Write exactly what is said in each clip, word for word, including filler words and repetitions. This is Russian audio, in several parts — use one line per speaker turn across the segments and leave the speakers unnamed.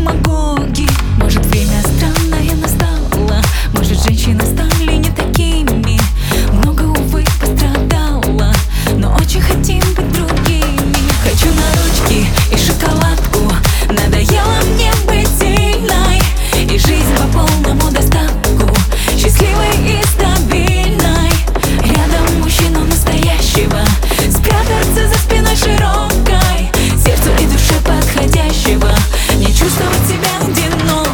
демагоги. Может, время странное настало, может, женщины стали не такими. Много, увы, пострадала, но очень хотим быть другими. Хочу на ручки и шоколадку, надоело мне быть сильной, и жизнь по полному достатку, счастливой и стабильной. Рядом мужчину настоящего, спрятаться за спиной широкой, сердцу и душе подходящего, не чувствовать себя одинокой.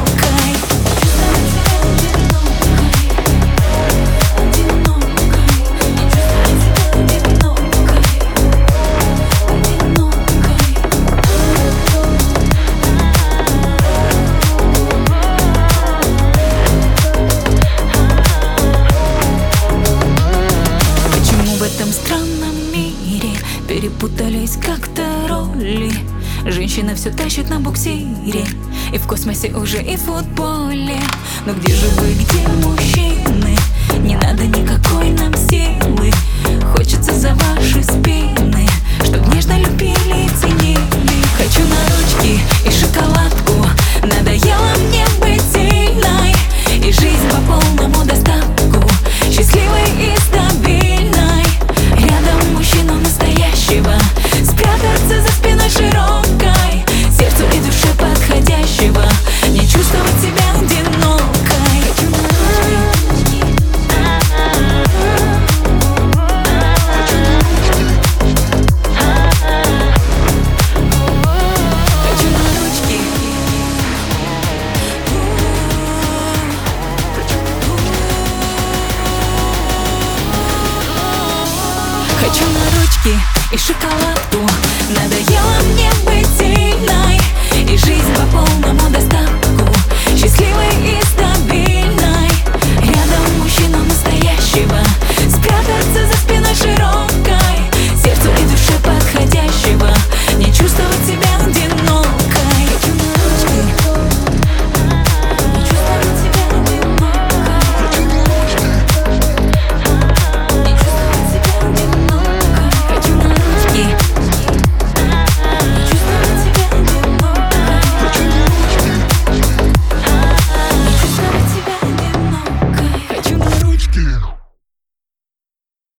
В этом странном мире перепутались как-то роли. Женщина все тащит на буксире, и в космосе уже и в футболе. Но где же вы, где мужчины? Не надо никакой нам силы, хочется за ваши спины, чтоб нежно любили и ценили. Хочу на ручки и шоколадку, надоело мне быть сильной, и жизнь по полному достатку, счастливой и стабильной. Рядом мужчину настоящего, спрятаться за спиной широкой, сердцу и душе подходящего, не чувствовать себя одинокой. Хочу на ручки, хочу на ручки и шоколадку, надоело мне быть сильной, и жизнь по полному достатку, счастливой и стабильной. Рядом мужчину настоящего, спрятаться за спиной широкой, сердцу и душе подходящего, не чувствовать себя одинокой. Хочу на ручки, не чувствовать себя одинокой. Хочу на ручки, не чувствовать себя одинокой. Хочу на ручки, не чувствовать себя одинокой. Хочу на ручки, не чувствовать себя одинокой. Хочу на ручки.